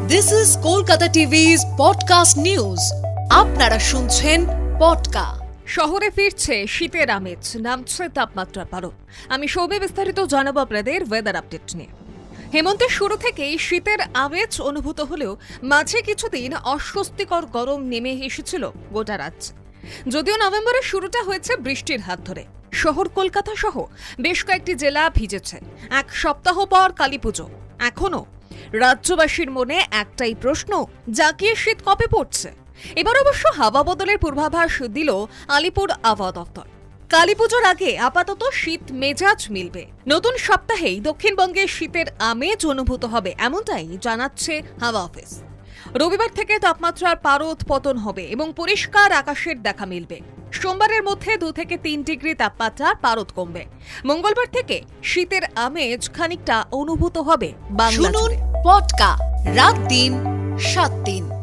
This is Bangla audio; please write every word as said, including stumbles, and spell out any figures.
This is Kolkata TV's podcast news. আপনারা শুনছেন পডকা। শহরে ফিরছে শীতের আমেজ, নামছে তাপমাত্রার পারদ। আমি সৌমি বিস্তারিত জানাবো আপনাদের ওয়েদার আপডেট নিয়ে। হেমন্তের শুরু থেকেই শীতের আমেজ অনুভূত হলেও মাঝে কিছুদিন অস্বস্তিকর গরম নেমে এসেছিল গোটা রাজ্যে। যদিও নভেম্বরের শুরুটা হয়েছে বৃষ্টির হাত ধরে, শহর কলকাতা সহ বেশ কয়েকটি জেলা ভিজেছে। এক সপ্তাহ পর কালীপুজো, এখনো রাজ্যবাসীর মনে একটাই প্রশ্ন, জাকিয়ে শীত কবে পড়ছে? এবার অবশ্য হাওয়া বদলের পূর্বাভাস দিল আলিপুর আবহাওয়া দপ্তর। কালীপুজোর আগে আপাতত শীত মেজাজ মিলবে। নতুন সপ্তাহেই দক্ষিণবঙ্গে শীতের আমেজ অনুভূত হবে, এমনটাই জানাচ্ছে হাওয়া অফিস। রবিবার থেকে তাপমাত্রার পারদ পতন হবে এবং পরিষ্কার আকাশের দেখা মিলবে। সোমবারের মধ্যে দু থেকে তিন ডিগ্রি তাপমাত্রার পারদ কমবে। মঙ্গলবার থেকে শীতের আমেজ খানিকটা অনুভূত হবে বাংলা জুড়ে। পডকা, রাত দিন সাত দিন।